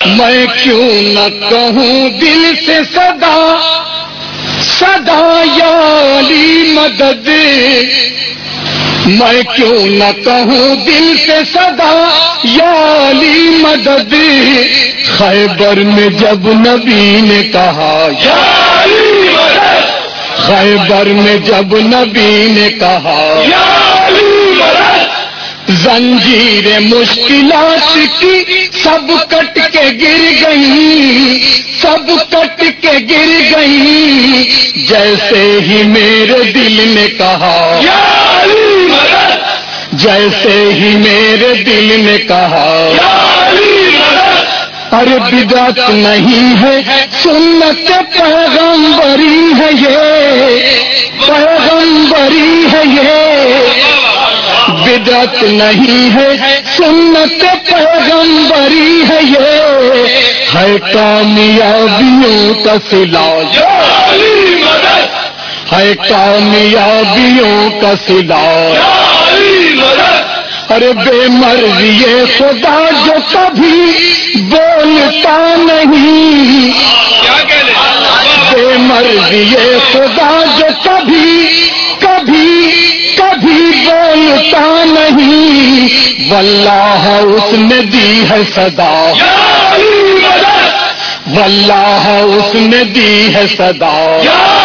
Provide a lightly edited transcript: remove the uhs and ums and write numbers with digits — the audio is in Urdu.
میں کیوں نہ کہوں دل سے صدا صدا یا علی مدد، میں کیوں نہ کہوں دل سے صدا یا علی مدد، خیبر میں جب نبی نے کہا یا علی مدد، خیبر میں جب نبی نے کہا یا علی مدد، زنجیر مشکلات کی سب کٹ کے گر گئی، سب کٹ کے گر گئی، جیسے ہی میرے دل نے کہا یا علی مدد، جیسے ہی میرے دل نے کہا یا علی مدد، ارے بدعت نہیں ہے سنت پیغمبری ہے یہ، پیغمبری ہے یہ، بدعت نہیں ہے سنت پیغمبری ہے یہ، ہے کامیابیوں کا صلہ یا علی مدد، ہے کامیابیوں کا صلہ یا علی مدد، ارے بے مرضی خدا جو کبھی بولتا نہیں، بے مرضی خدا جو کبھی کبھی کبھی بولتا نہیں، واللہ اس نے دی ہے صدا یا علی مدد، واللہ اس نے دی ہے صدا یا